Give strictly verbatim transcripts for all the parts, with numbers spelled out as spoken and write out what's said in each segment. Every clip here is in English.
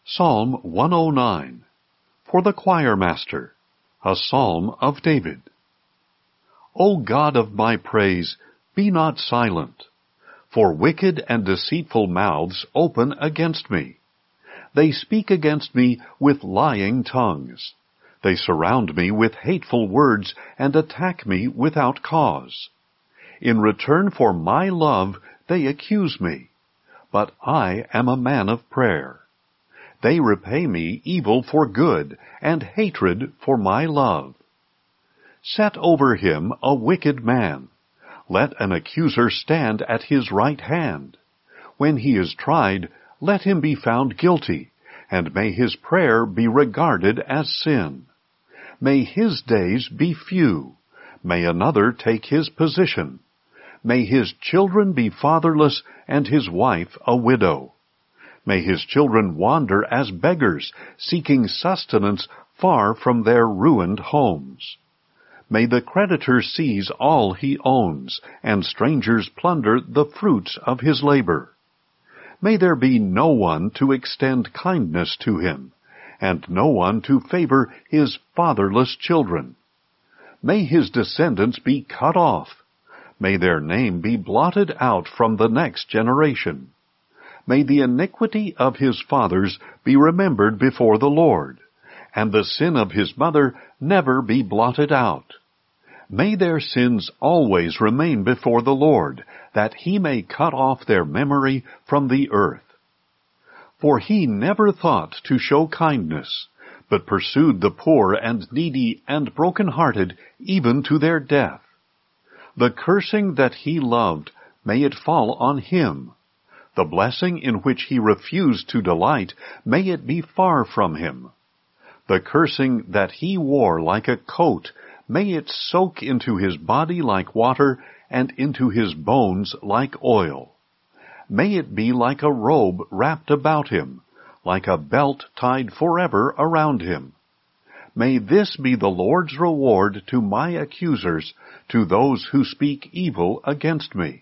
Psalm one oh nine, for the choir master, a psalm of David. O God of my praise, be not silent, for wicked and deceitful mouths open against me. They speak against me with lying tongues. They surround me with hateful words and attack me without cause. In return for my love, they accuse me, but I am a man of prayer. They repay me evil for good, and hatred for my love. Set over him a wicked man. Let an accuser stand at his right hand. When he is tried, let him be found guilty, and may his prayer be regarded as sin. May his days be few. May another take his position. May his children be fatherless, and his wife a widow. May his children wander as beggars, seeking sustenance far from their ruined homes. May the creditor seize all he owns, and strangers plunder the fruits of his labor. May there be no one to extend kindness to him, and no one to favor his fatherless children. May his descendants be cut off. May their name be blotted out from the next generation. May the iniquity of his fathers be remembered before the Lord, and the sin of his mother never be blotted out. May their sins always remain before the Lord, that he may cut off their memory from the earth. For he never thought to show kindness, but pursued the poor and needy and broken-hearted even to their death. The cursing that he loved, may it fall on him. The blessing in which he refused to delight, may it be far from him. The cursing that he wore like a coat, may it soak into his body like water, and into his bones like oil. May it be like a robe wrapped about him, like a belt tied forever around him. May this be the Lord's reward to my accusers, to those who speak evil against me.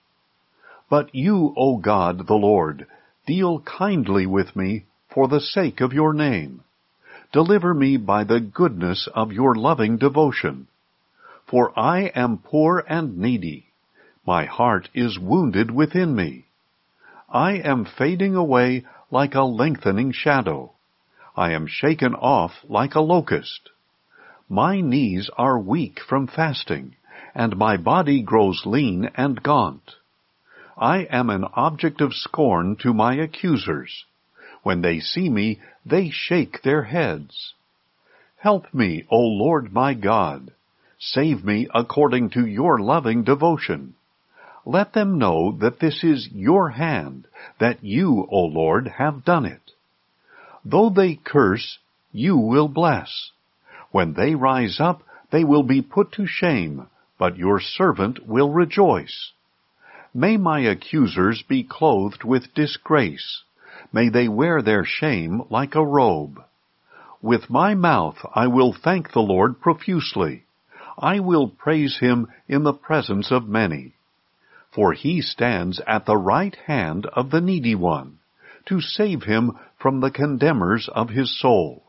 But you, O God the Lord, deal kindly with me for the sake of your name. Deliver me by the goodness of your loving devotion. For I am poor and needy. My heart is wounded within me. I am fading away like a lengthening shadow. I am shaken off like a locust. My knees are weak from fasting, and my body grows lean and gaunt. I am an object of scorn to my accusers. When they see me, they shake their heads. Help me, O Lord my God. Save me according to your loving devotion. Let them know that this is your hand, that you, O Lord, have done it. Though they curse, you will bless. When they rise up, they will be put to shame, but your servant will rejoice. May my accusers be clothed with disgrace. May they wear their shame like a robe. With my mouth I will thank the Lord profusely. I will praise him in the presence of many. For he stands at the right hand of the needy one, to save him from the condemners of his soul.